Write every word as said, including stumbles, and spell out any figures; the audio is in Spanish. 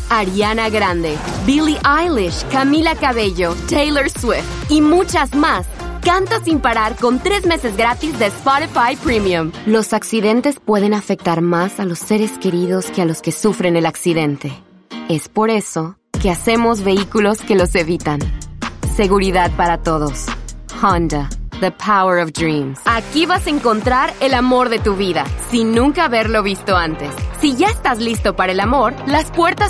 Ariana Grande, Billie Eilish, Camila Cabello, Taylor Swift y muchas más. Canta sin parar con tres meses gratis de Spotify Premium. Los accidentes pueden afectar más a los seres queridos que a los que sufren el accidente. Es por eso que hacemos vehículos que los evitan. Seguridad para todos. Honda, the power of dreams. Aquí vas a encontrar el amor de tu vida, sin nunca haberlo visto antes. Si ya estás listo para el amor, las puertas